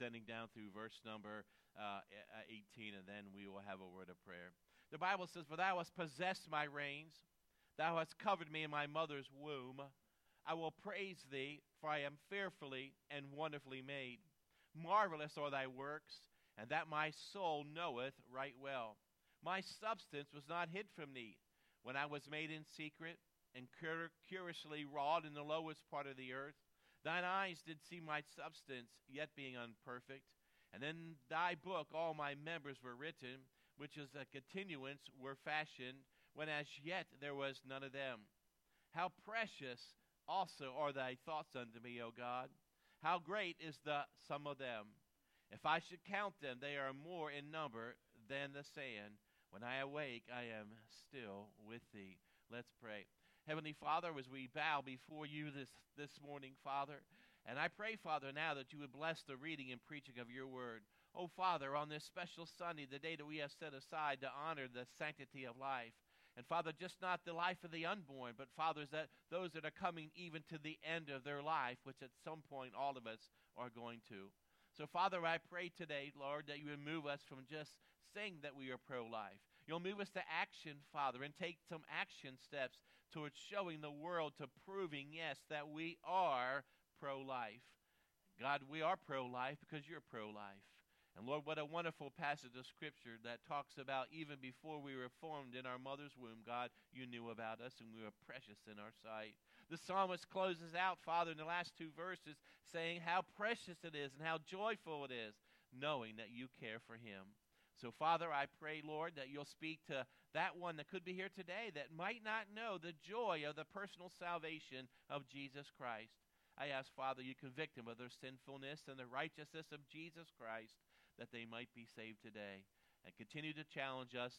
extending down through verse number 18, and then we will have a word of prayer. The Bible says, "For thou hast possessed my reins, thou hast covered me in my mother's womb. I will praise thee, for I am fearfully and wonderfully made. Marvelous are thy works, and that my soul knoweth right well. My substance was not hid from thee, when I was made in secret, and curiously wrought in the lowest part of the earth. Thine eyes did see my substance, yet being unperfect. And in thy book all my members were written, which as a continuance were fashioned, when as yet there was none of them. How precious also are thy thoughts unto me, O God! How great is the sum of them! If I should count them, they are more in number than the sand. When I awake, I am still with thee." Let's pray. Heavenly Father, as we bow before you this morning, Father, and I pray, Father, now that you would bless the reading and preaching of your word. Oh, Father, on this special Sunday, the day that we have set aside to honor the sanctity of life, and Father, just not the life of the unborn, but fathers, that those that are coming even to the end of their life, which at some point all of us are going to. So, Father, I pray today, Lord, that you would move us from just saying that we are pro-life. You'll move us to action, Father, and take some action steps towards showing the world, to proving, yes, that we are pro-life. God, we are pro-life because you're pro-life. And Lord, what a wonderful passage of Scripture that talks about even before we were formed in our mother's womb, God, you knew about us and we were precious in our sight. The psalmist closes out, Father, in the last two verses saying how precious it is and how joyful it is knowing that you care for him. So, Father, I pray, Lord, that you'll speak to that one that could be here today that might not know the joy of the personal salvation of Jesus Christ. I ask, Father, you convict them of their sinfulness and the righteousness of Jesus Christ, that they might be saved today, and continue to challenge us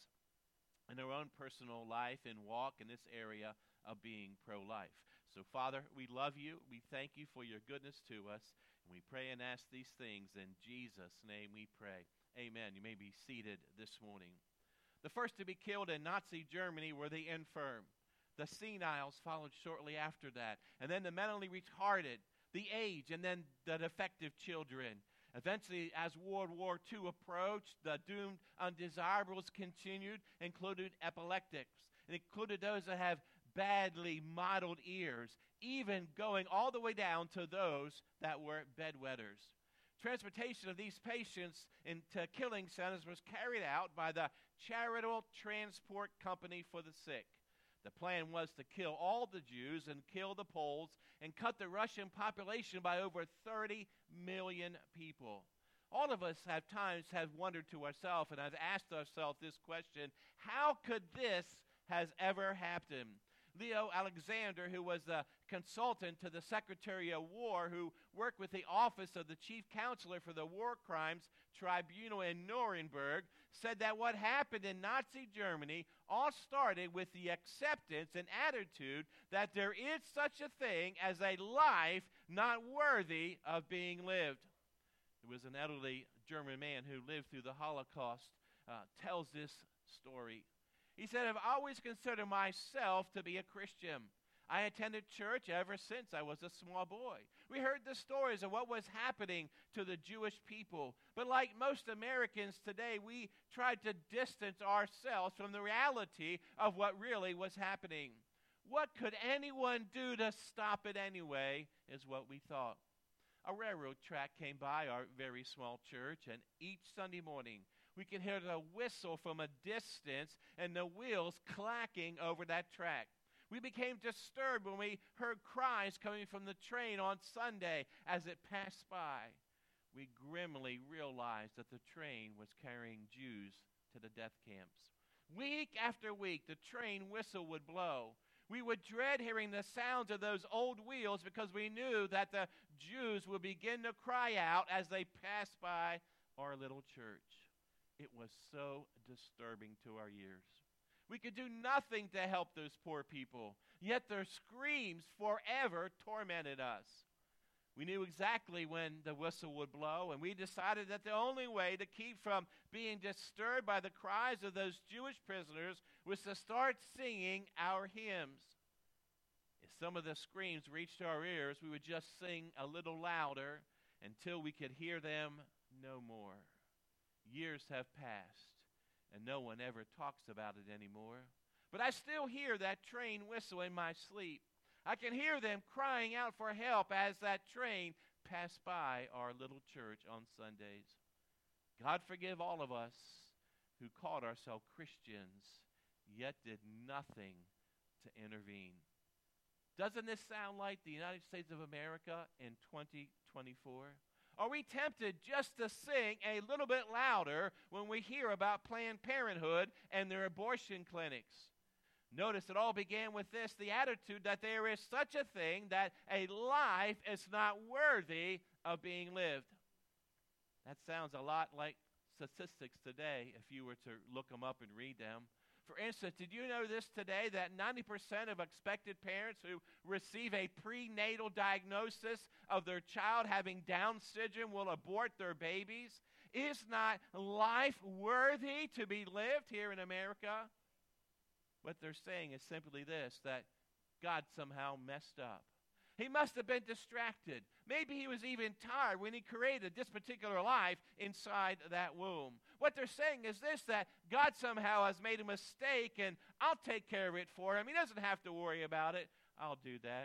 in our own personal life and walk in this area of being pro-life. So, Father, we love you. We thank you for your goodness to us, and we pray and ask these things in Jesus' name we pray. Amen. You may be seated this morning. The first to be killed in Nazi Germany were the infirm. The seniles followed shortly after that, and then the mentally retarded, the aged, and then the defective children. Eventually, as World War II approached, the doomed undesirables continued, included epileptics, and included those that have badly modeled ears, even going all the way down to those that were bedwetters. Transportation of these patients into killing centers was carried out by the Charitable Transport Company for the Sick. The plan was to kill all the Jews and kill the Poles and cut the Russian population by over 30 million people. All of us have times have wondered to ourselves, and have asked ourselves this question: how could this has ever happened? Leo Alexander, who was the consultant to the Secretary of War, who worked with the office of the chief counselor for the War Crimes Tribunal in Nuremberg, said that what happened in Nazi Germany all started with the acceptance and attitude that there is such a thing as a life not worthy of being lived. There was an elderly German man who lived through the Holocaust, tells this story. He said, "I've always considered myself to be a Christian. I attended church ever since I was a small boy. We heard the stories of what was happening to the Jewish people. But like most Americans today, we tried to distance ourselves from the reality of what really was happening. What could anyone do to stop it anyway, is what we thought." A railroad track came by our very small church, and each Sunday morning we could hear the whistle from a distance and the wheels clacking over that track. We became disturbed when we heard cries coming from the train on Sunday as it passed by. We grimly realized that the train was carrying Jews to the death camps. Week after week, the train whistle would blow. We would dread hearing the sounds of those old wheels because we knew that the Jews would begin to cry out as they passed by our little church. It was so disturbing to our ears. We could do nothing to help those poor people, yet their screams forever tormented us. We knew exactly when the whistle would blow, and we decided that the only way to keep from being disturbed by the cries of those Jewish prisoners was to start singing our hymns. If some of the screams reached our ears, we would just sing a little louder, until we could hear them no more. Years have passed, and no one ever talks about it anymore. But I still hear that train whistle in my sleep. I can hear them crying out for help as that train passed by our little church on Sundays. God forgive all of us who called ourselves Christians, yet did nothing to intervene. Doesn't this sound like the United States of America in 2024? Are we tempted just to sing a little bit louder when we hear about Planned Parenthood and their abortion clinics? Notice it all began with this, the attitude that there is such a thing that a life is not worthy of being lived. That sounds a lot like statistics today if you were to look them up and read them. For instance, did you know this today that 90% of expected parents who receive a prenatal diagnosis of their child having Down syndrome will abort their babies? Is not life worthy to be lived here in America? What they're saying is simply this, that God somehow messed up. He must have been distracted. Maybe he was even tired when he created this particular life inside that womb. What they're saying is this, that God somehow has made a mistake and I'll take care of it for him. He doesn't have to worry about it. I'll do that.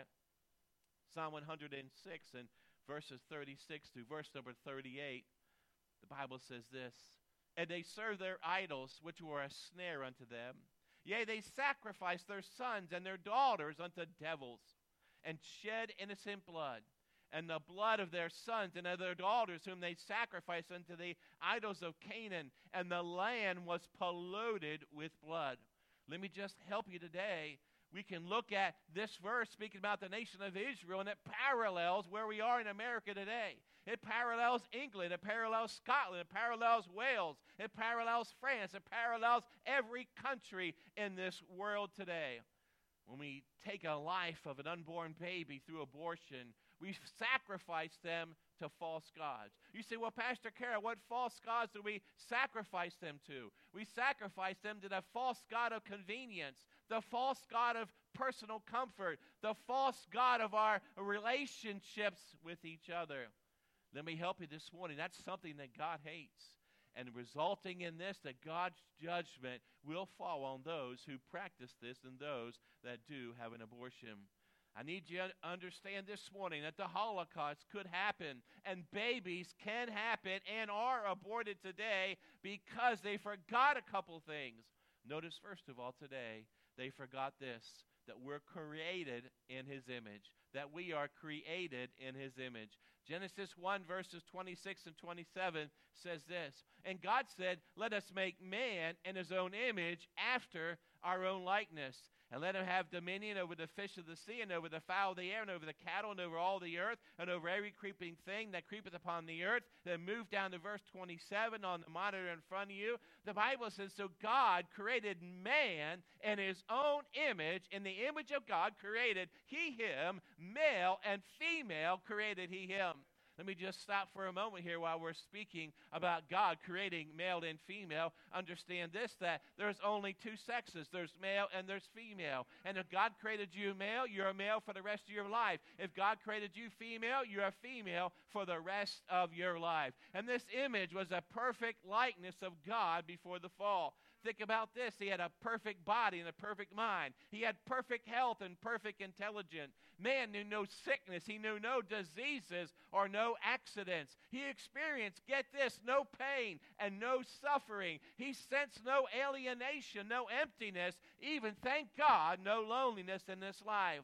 Psalm 106 and verses 36 to verse number 38, the Bible says this, and they serve their idols, which were a snare unto them. Yea, they sacrifice their sons and their daughters unto devils, and shed innocent blood, and the blood of their sons and of their daughters whom they sacrificed unto the idols of Canaan, and the land was polluted with blood. Let me just help you today. We can look at this verse speaking about the nation of Israel, and it parallels where we are in America today. It parallels England, it parallels Scotland, it parallels Wales, it parallels France, it parallels every country in this world today. When we take a life of an unborn baby through abortion, we sacrifice them to false gods. You say, well, Pastor Carol, what false gods do we sacrifice them to? We sacrifice them to the false god of convenience, the false god of personal comfort, the false god of our relationships with each other. Let me help you this morning. That's something that God hates. And resulting in this, that God's judgment will fall on those who practice this and those that do have an abortion. I need you to understand this morning that the Holocaust could happen, and babies can happen and are aborted today because they forgot a couple things. Notice, first of all, today, they forgot this, that we're created in his image, that we are created in his image. Genesis 1 verses 26 and 27 says this, and God said, let us make man in his own image after our own likeness, and let him have dominion over the fish of the sea, and over the fowl of the air, and over the cattle, and over all the earth, and over every creeping thing that creepeth upon the earth. Then move down to verse 27 on the monitor in front of you. The Bible says, so God created man in his own image. In the image of God created he him, male and female created he him. Let me just stop for a moment here while we're speaking about God creating male and female. Understand this, that there's only two sexes. There's male and there's female. And if God created you male, you're a male for the rest of your life. If God created you female, you're a female for the rest of your life. And this image was a perfect likeness of God before the fall. Think about this. He had a perfect body and a perfect mind. He had perfect health and perfect intelligence. Man knew no sickness. He knew no diseases or no accidents. He experienced, get this, no pain and no suffering. He sensed no alienation, no emptiness, even, thank God, no loneliness in this life.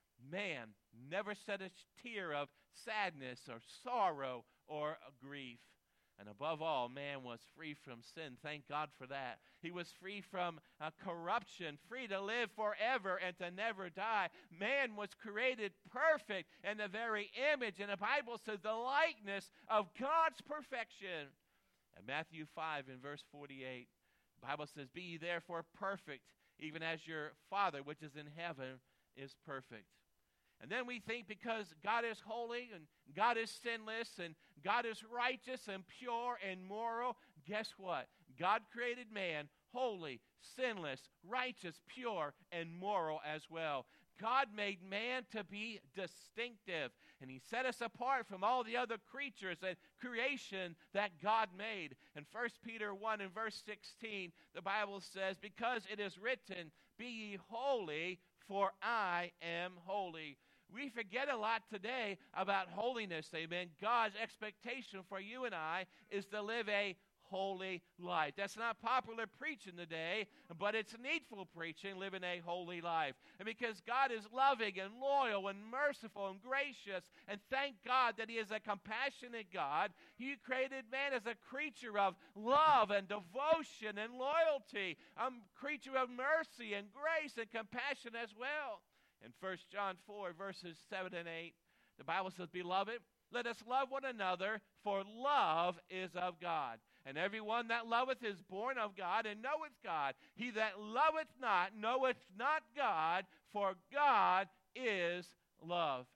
Man never shed a tear of sadness or sorrow or grief. And above all, man was free from sin. Thank God for that. He was free from corruption, free to live forever and to never die. Man was created perfect in the very image, and the Bible says the likeness of God's perfection. And Matthew 5 in verse 48, the Bible says, be ye therefore perfect, even as your Father which is in heaven is perfect. And then we think because God is holy and God is sinless and God is righteous and pure and moral, guess what? God created man holy, sinless, righteous, pure, and moral as well. God made man to be distinctive, and he set us apart from all the other creatures and creation that God made. In 1 Peter 1 and verse 16, the Bible says, because it is written, be ye holy, for I am holy. We forget a lot today about holiness, amen. God's expectation for you and I is to live a holy life. That's not popular preaching today, but it's needful preaching, living a holy life. And because God is loving and loyal and merciful and gracious, and thank God that he is a compassionate God, he created man as a creature of love and devotion and loyalty, a creature of mercy and grace and compassion as well. In 1 John 4, verses 7 and 8, the Bible says, beloved, let us love one another, for love is of God. And everyone that loveth is born of God and knoweth God. He that loveth not knoweth not God, for God is love.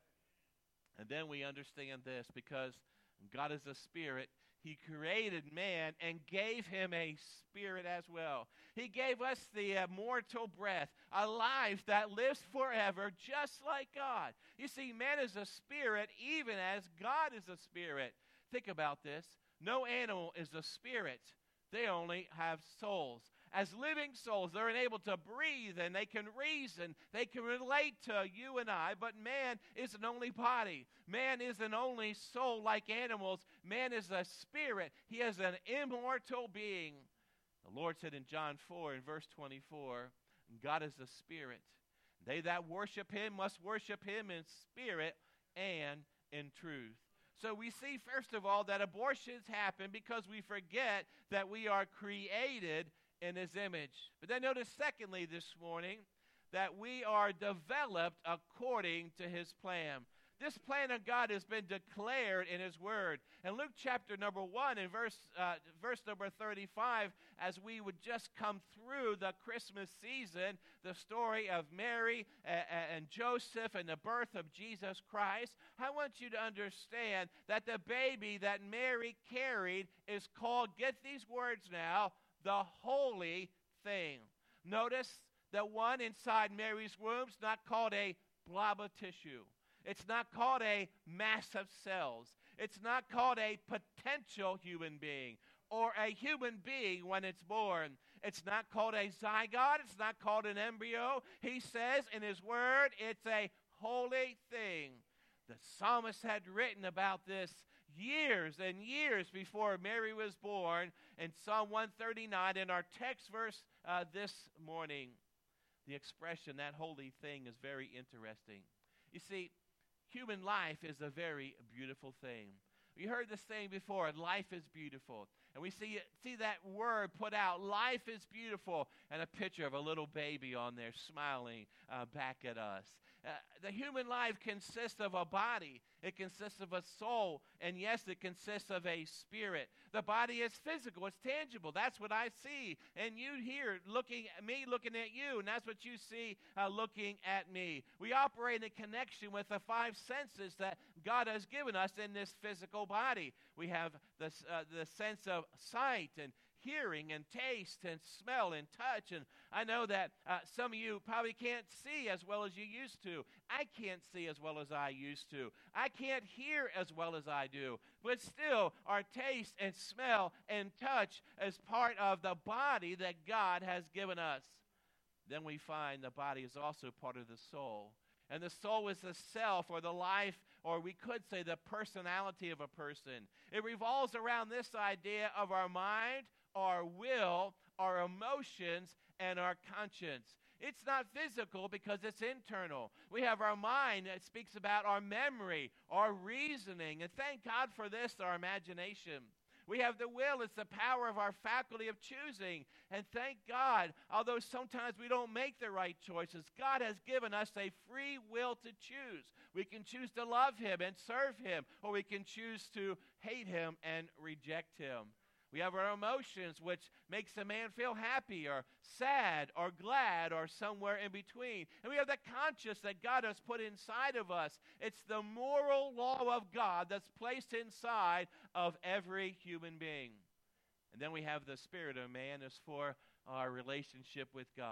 And then we understand this, because God is a spirit. He created man and gave him a spirit as well. He gave us the immortal breath, a life that lives forever just like God. You see, man is a spirit even as God is a spirit. Think about this. No animal is a spirit. They only have souls. As living souls, they're able to breathe and they can reason. They can relate to you and I, but man is an only body. Man is an only soul like animals. Man is a spirit. He is an immortal being. The Lord said in John 4 in verse 24, God is a spirit. They that worship him must worship him in spirit and in truth. So we see, first of all, that abortions happen because we forget that we are created in his image. But then notice, secondly, this morning, that we are developed according to his plan. This plan of God has been declared in his word. In Luke chapter number 1 and verse number 35, as we would just come through the Christmas season, the story of Mary and Joseph and the birth of Jesus Christ, I want you to understand that the baby that Mary carried is called, get these words now, the holy thing. Notice the one inside Mary's womb is not called a blob of tissue. It's not called a mass of cells. It's not called a potential human being or a human being when it's born. It's not called a zygote. It's not called an embryo. He says in his word, it's a holy thing. The psalmist had written about this years and years before Mary was born in Psalm 139 in our text verse this morning. The expression, that holy thing, is very interesting. You see, human life is a very beautiful thing. We heard this saying before, life is beautiful. And we see that word put out, life is beautiful, and a picture of a little baby on there smiling back at us. The human life consists of a body. It consists of a soul. And yes, it consists of a spirit. The body is physical. It's tangible. That's what I see. And you here looking at me, looking at you. And that's what you see looking at me. We operate in connection with the five senses that God has given us in this physical body. We have the sense of sight and hearing and taste and smell and touch. And I know that some of you probably can't see as well as you used to. I can't see as well as I used to. I can't hear as well as I do. But still, our taste and smell and touch is part of the body that God has given us. Then we find the body is also part of the soul. And the soul is the self or the life, or we could say the personality of a person. It revolves around this idea of our mind, our will, our emotions, and our conscience. It's not physical because it's internal. We have our mind that speaks about our memory, our reasoning, and thank God for this, our imagination. We have the will. It's the power of our faculty of choosing. And thank God, although sometimes we don't make the right choices, God has given us a free will to choose. We can choose to love him and serve him, or we can choose to hate him and reject him. We have our emotions, which makes a man feel happy or sad or glad or somewhere in between. And we have the conscience that God has put inside of us. It's the moral law of God that's placed inside of every human being. And then we have the spirit of man is for our relationship with God.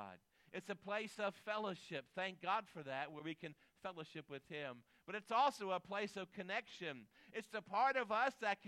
It's a place of fellowship. Thank God for that, where we can fellowship with him. But it's also a place of connection. It's the part of us that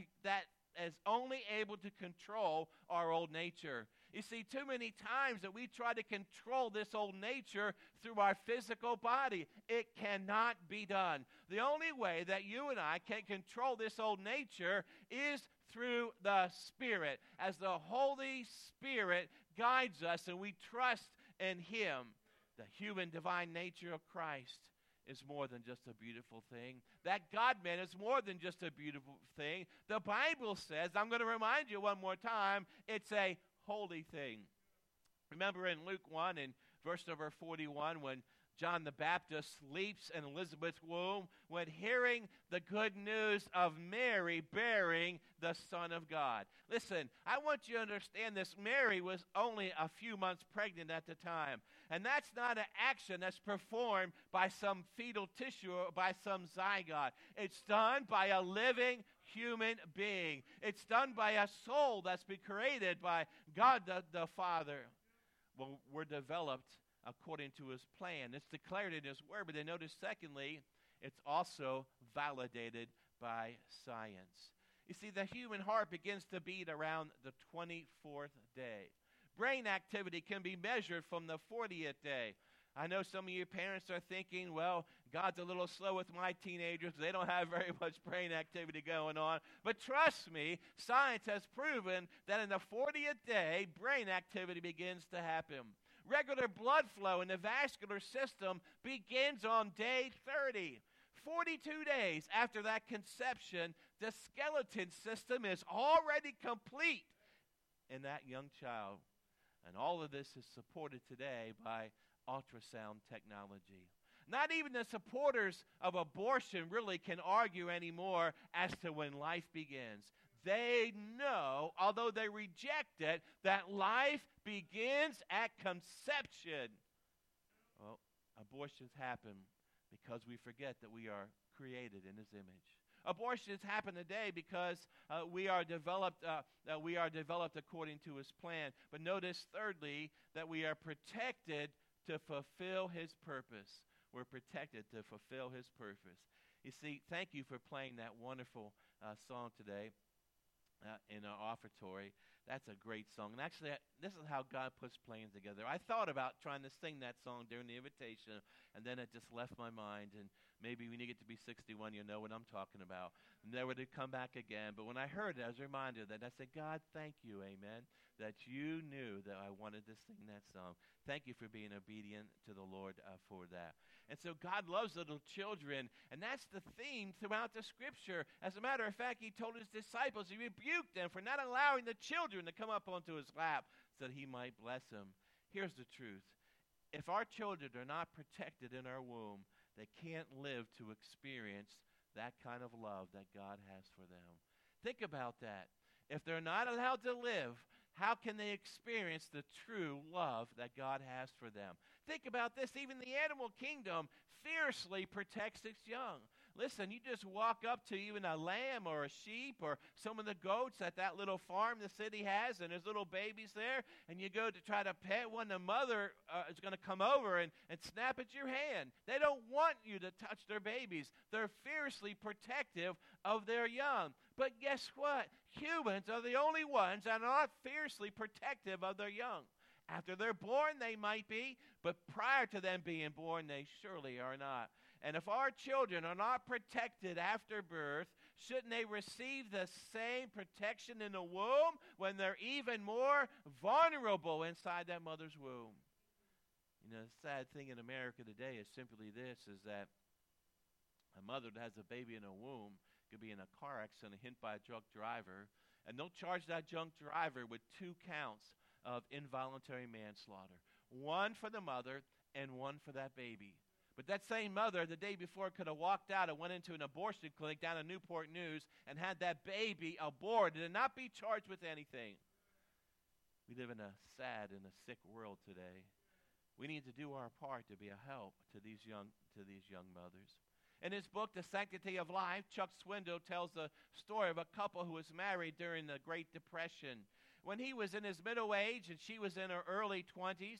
is only able to control our old nature. You see, too many times that we try to control this old nature through our physical body. It cannot be done. The only way that you and I can control this old nature is through the Spirit, as the Holy Spirit guides us and we trust in him. The human divine nature of Christ is more than just a beautiful thing. That God-man is more than just a beautiful thing. The Bible says, I'm going to remind you one more time, it's a holy thing. Remember in Luke 1 in verse number 41 when John the Baptist leaps in Elizabeth's womb when hearing the good news of Mary bearing the Son of God. Listen, I want you to understand this. Mary was only a few months pregnant at the time. And that's not an action that's performed by some fetal tissue or by some zygote. It's done by a living human being. It's done by a soul that's been created by God the Father. Well, we're developed according to his plan. It's declared in his word, but then notice secondly, it's also validated by science. You see, the human heart begins to beat around the 24th day. Brain activity can be measured from the 40th day. I know some of you parents are thinking, well, God's a little slow with my teenagers. They don't have very much brain activity going on. But trust me, science has proven that in the 40th day, brain activity begins to happen. Regular blood flow in the vascular system begins on day 30. 42 days after that conception, the skeleton system is already complete in that young child. And all of this is supported today by ultrasound technology. Not even the supporters of abortion really can argue anymore as to when life begins. They know, although they reject it, that life begins at conception. Well, abortions happen because we forget that we are created in his image. Abortions happen today because we are developed according to his plan. But notice, thirdly, that we are protected to fulfill his purpose. We're protected to fulfill his purpose. You see, thank you for playing that wonderful song today in our offertory. That's a great song. And actually, this is how God puts plans together. I thought about trying to sing that song during the invitation, and then it just left my mind. And maybe when you get to be 61, you'll know what I'm talking about. Never to come back again. But when I heard it, I was reminded that I said, God, thank you, amen, that you knew that I wanted to sing that song. Thank you for being obedient to the Lord for that. And so God loves little children, and that's the theme throughout the Scripture. As a matter of fact, he told his disciples, he rebuked them for not allowing the children to come up onto his lap so that he might bless them. Here's the truth. If our children are not protected in our womb, they can't live to experience that kind of love that God has for them. Think about that. If they're not allowed to live, how can they experience the true love that God has for them? Think about this. Even the animal kingdom fiercely protects its young. Listen, you just walk up to even a lamb or a sheep or some of the goats at that little farm the city has, and there's little babies there, and you go to try to pet one, the mother is going to come over and snap at your hand. They don't want you to touch their babies. They're fiercely protective of their young. But guess what? Humans are the only ones that are not fiercely protective of their young. After they're born, they might be, but prior to them being born, they surely are not. And if our children are not protected after birth, shouldn't they receive the same protection in the womb when they're even more vulnerable inside that mother's womb? You know, the sad thing in America today is simply this, is that a mother that has a baby in her womb could be in a car accident hit by a drunk driver, and they'll charge that drunk driver with 2 counts of involuntary manslaughter. One for the mother and one for that baby. But that same mother, the day before, could have walked out and went into an abortion clinic down in Newport News and had that baby aborted and not be charged with anything. We live in a sad and a sick world today. We need to do our part to be a help to these young mothers. In his book, The Sanctity of Life, Chuck Swindoll tells the story of a couple who was married during the Great Depression. When he was in his middle age and she was in her early 20s,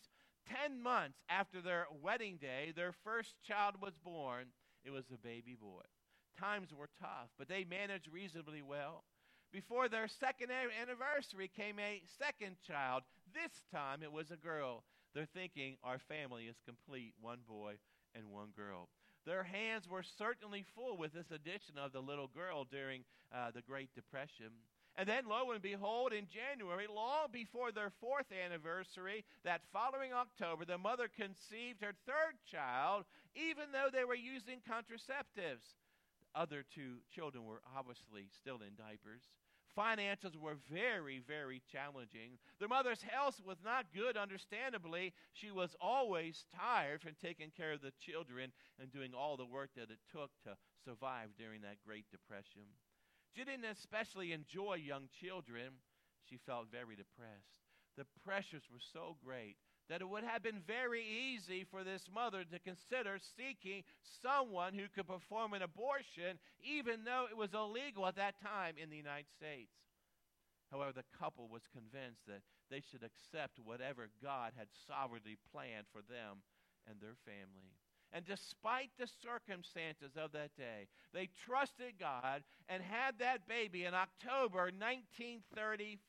10 months after their wedding day, their first child was born. It was a baby boy. Times were tough, but they managed reasonably well. Before their second anniversary came a second child. This time it was a girl. They're thinking, our family is complete, one boy and one girl. Their hands were certainly full with this addition of the little girl during the Great Depression. And then, lo and behold, in January, long before their fourth anniversary, that following October, the mother conceived her third child, even though they were using contraceptives. The other two children were obviously still in diapers. Finances were very, very challenging. Their mother's health was not good, understandably. She was always tired from taking care of the children and doing all the work that it took to survive during that Great Depression. She didn't especially enjoy young children. She felt very depressed. The pressures were so great that it would have been very easy for this mother to consider seeking someone who could perform an abortion, even though it was illegal at that time in the United States. However, the couple was convinced that they should accept whatever God had sovereignly planned for them and their family. And despite the circumstances of that day, they trusted God and had that baby in October 1934.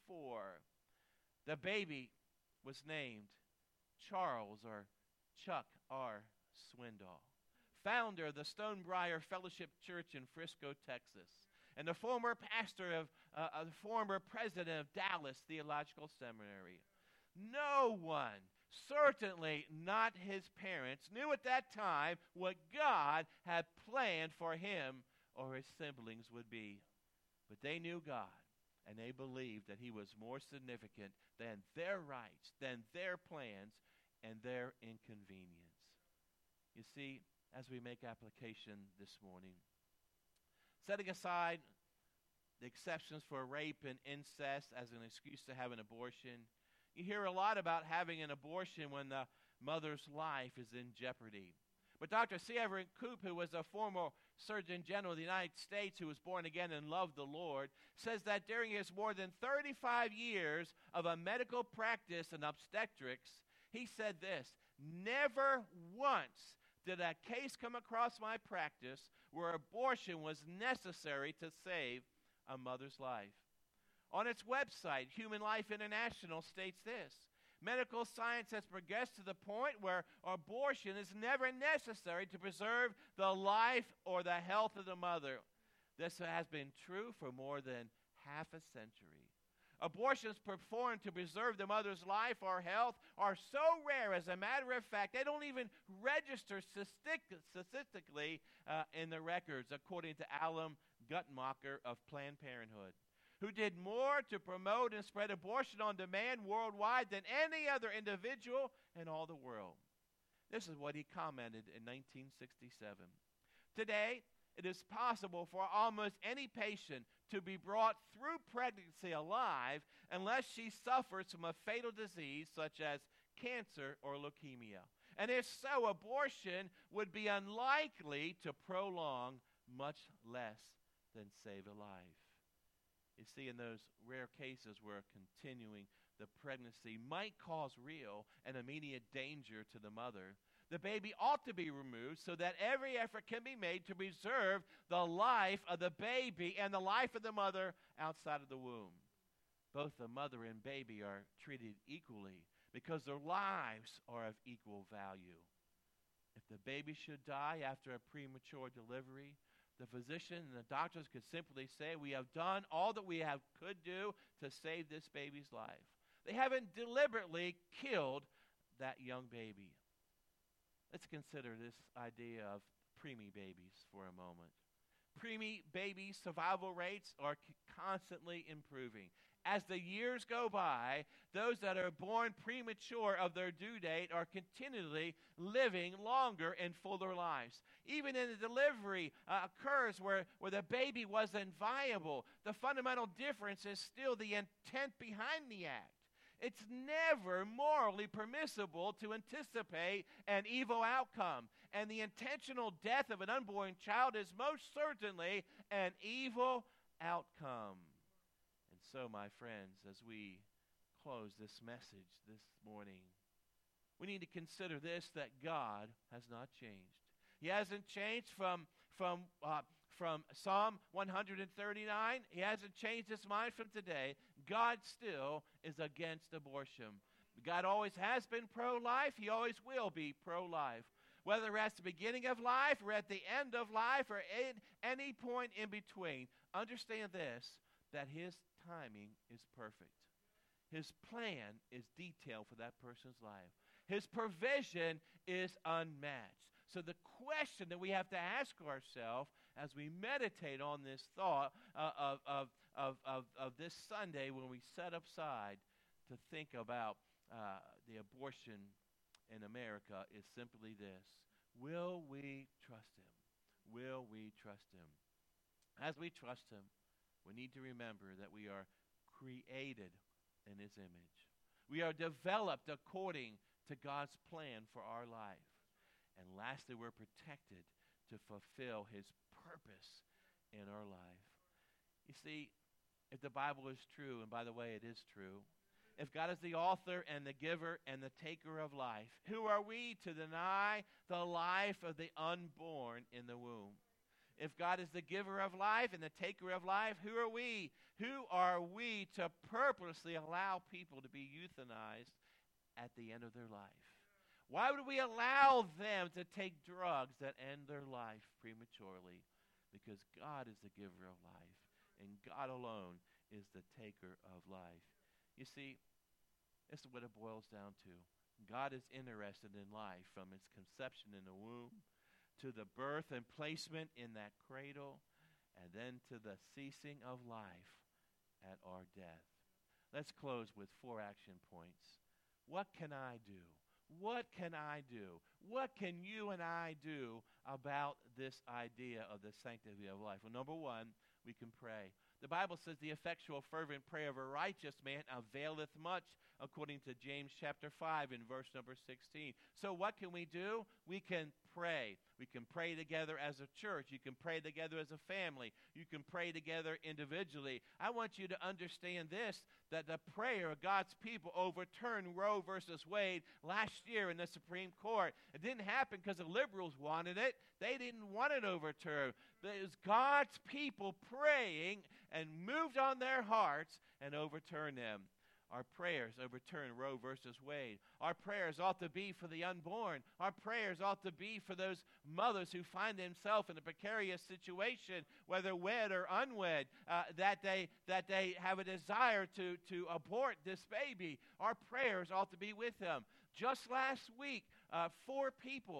The baby was named Charles, or Chuck R. Swindoll, founder of the Stonebriar Fellowship Church in Frisco, Texas, and the former pastor of the former president of Dallas Theological Seminary. No one, certainly not his parents, knew at that time what God had planned for him or his siblings would be. But they knew God, and they believed that he was more significant than their rights, than their plans, and their inconvenience. You see, as we make application this morning, setting aside the exceptions for rape and incest as an excuse to have an abortion, you hear a lot about having an abortion when the mother's life is in jeopardy. But Dr. C. Everett Koop, who was a former Surgeon General of the United States who was born again and loved the Lord, says that during his more than 35 years of a medical practice in obstetrics, he said this: never once did a case come across my practice where abortion was necessary to save a mother's life. On its website, Human Life International states this: medical science has progressed to the point where abortion is never necessary to preserve the life or the health of the mother. This has been true for more than half a century. Abortions performed to preserve the mother's life or health are so rare, as a matter of fact, they don't even register statistically in the records, according to Alan Guttmacher of Planned Parenthood, who did more to promote and spread abortion on demand worldwide than any other individual in all the world. This is what he commented in 1967. Today, it is possible for almost any patient to be brought through pregnancy alive unless she suffers from a fatal disease such as cancer or leukemia. And if so, abortion would be unlikely to prolong, much less than save a life. You see, in those rare cases where continuing the pregnancy might cause real and immediate danger to the mother, the baby ought to be removed so that every effort can be made to preserve the life of the baby and the life of the mother outside of the womb. Both the mother and baby are treated equally because their lives are of equal value. If the baby should die after a premature delivery, the physician and the doctors could simply say, we have done all that we could do to save this baby's life. They haven't deliberately killed that young baby. Let's consider this idea of preemie babies for a moment. Preemie baby survival rates are constantly improving. As the years go by, those that are born premature of their due date are continually living longer and fuller lives. Even in the delivery occurs where the baby wasn't viable, the fundamental difference is still the intent behind the act. It's never morally permissible to anticipate an evil outcome, and the intentional death of an unborn child is most certainly an evil outcome. And so, my friends, as we close this message this morning, we need to consider this, that God has not changed. He hasn't changed from Psalm 139. He hasn't changed his mind from today. God still is against abortion. God always has been pro-life. He always will be pro-life. Whether at the beginning of life or at the end of life or at any point in between, understand this, that his timing is perfect. His plan is detailed for that person's life. His provision is unmatched. So the question that we have to ask ourselves as we meditate on this thought of this Sunday when we set aside to think about the abortion in America is simply this. Will we trust him? Will we trust him? As we trust him, we need to remember that we are created in his image. We are developed according to God's plan for our life. And lastly, we're protected to fulfill his purpose in our life. You see, if the Bible is true, and by the way, it is true, if God is the author and the giver and the taker of life, who are we to deny the life of the unborn in the womb? If God is the giver of life and the taker of life, who are we? Who are we to purposely allow people to be euthanized at the end of their life? Why would we allow them to take drugs that end their life prematurely? Because God is the giver of life, and God alone is the taker of life. You see, this is what it boils down to. God is interested in life from its conception in the womb to the birth and placement in that cradle, and then to the ceasing of life at our death. Let's close with 4 action points. What can I do? What can I do? What can you and I do about this idea of the sanctity of life? Well, number 1, we can pray. The Bible says the effectual fervent prayer of a righteous man availeth much, according to James chapter 5 in verse number 16. So what can we do? We can pray. We can pray together as a church. You can pray together as a family. You can pray together individually. I want you to understand this, that the prayer of God's people overturned Roe versus Wade last year in the Supreme Court. It didn't happen because the liberals wanted it. They didn't want it overturned. It was God's people praying and moved on their hearts and overturned them. Our prayers overturn Roe versus Wade. Our prayers ought to be for the unborn. Our prayers ought to be for those mothers who find themselves in a precarious situation, whether wed or unwed, that they have a desire to abort this baby. Our prayers ought to be with them. Just last week, 4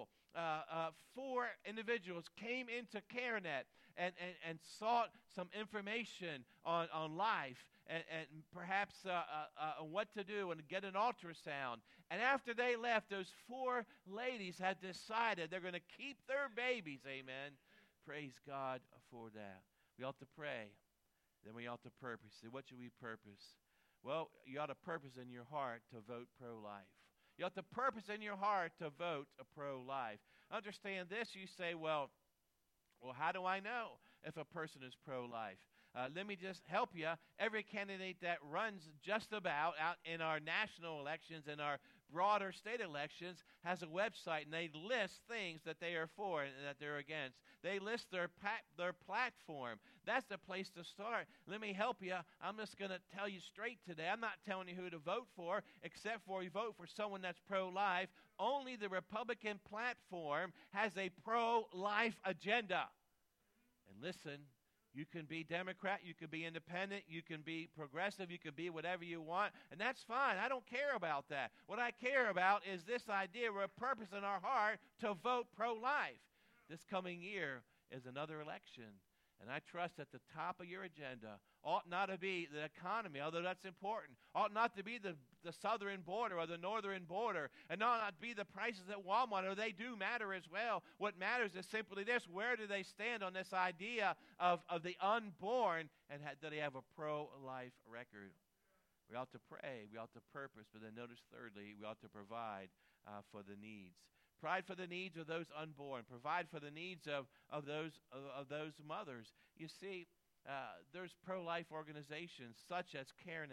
individuals came into CareNet and sought some information on life and perhaps what to do and get an ultrasound. And after they left, those 4 ladies had decided they're going to keep their babies. Amen. Praise God for that. We ought to pray. Then we ought to purpose. What should we purpose? Well, you ought to purpose in your heart to vote pro-life. You ought to purpose in your heart to vote pro-life. Understand this. You say, well, how do I know if a person is pro-life? Let me just help you. Every candidate that runs just about out in our national elections and our broader state elections has a website, and they list things that they are for and that they're against. They list their platform. That's the place to start. Let me help you. I'm just going to tell you straight today. I'm not telling you who to vote for, except for you vote for someone that's pro-life. Only the Republican platform has a pro-life agenda. And listen, you can be Democrat, you can be independent, you can be progressive, you can be whatever you want, and that's fine. I don't care about that. What I care about is this idea of a purpose in our heart to vote pro-life. This coming year is another election, and I trust at the top of your agenda ought not to be the economy, although that's important, ought not to be the southern border or the northern border, and ought not to be the prices at Walmart, or they do matter as well. What matters is simply this: where do they stand on this idea of the unborn, and do they have a pro-life record? We ought to pray, we ought to purpose, but then notice thirdly, we ought to provide for the needs. Provide for the needs of those unborn. Provide for the needs of those mothers. You see, there's pro-life organizations such as CareNet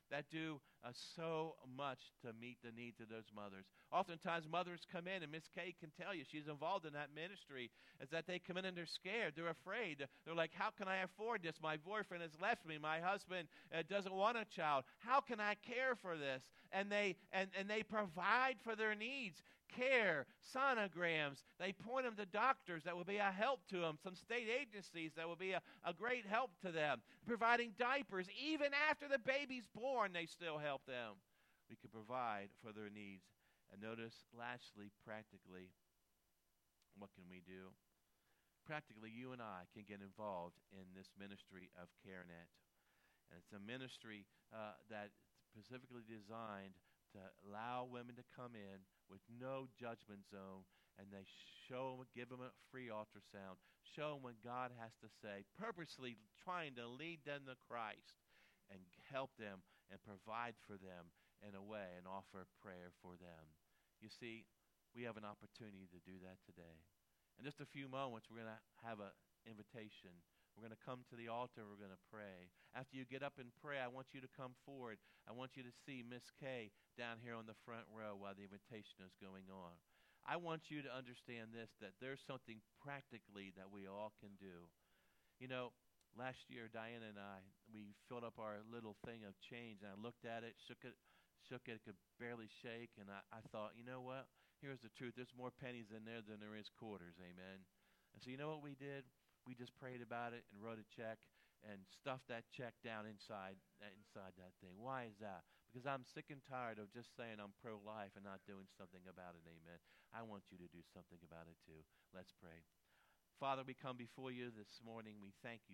that do so much to meet the needs of those mothers. Oftentimes, mothers come in, and Miss Kay can tell you, she's involved in that ministry, is that they come in and they're scared. They're afraid. They're like, how can I afford this? My boyfriend has left me. My husband doesn't want a child. How can I care for this? And they provide for their needs. Care, sonograms. They point them to doctors that will be a help to them, some state agencies that will be a great help to them, providing diapers. Even after the baby's born, they still help them. We can provide for their needs. And notice, lastly, practically, what can we do? Practically, you and I can get involved in this ministry of CareNet. And it's a ministry that's specifically designed to allow women to come in with no judgment zone, and they give them a free ultrasound, show them what God has to say, purposely trying to lead them to Christ and help them and provide for them in a way and offer prayer for them. You see, we have an opportunity to do that today. In just a few moments, we're going to have an invitation. We're going to come to the altar. We're going to pray. After you get up and pray, I want you to come forward. I want you to see Miss Kay down here on the front row while the invitation is going on. I want you to understand this, that there's something practically that we all can do. You know, last year, Diana and I, we filled up our little thing of change, and I looked at it, shook it, could barely shake, and I thought, you know what? Here's the truth. There's more pennies in there than there is quarters, amen? And so you know what we did? We just prayed about it and wrote a check and stuffed that check down inside that thing. Why is that? Because I'm sick and tired of just saying I'm pro-life and not doing something about it, amen? I want you to do something about it too. Let's pray. Father, we come before you this morning. We thank you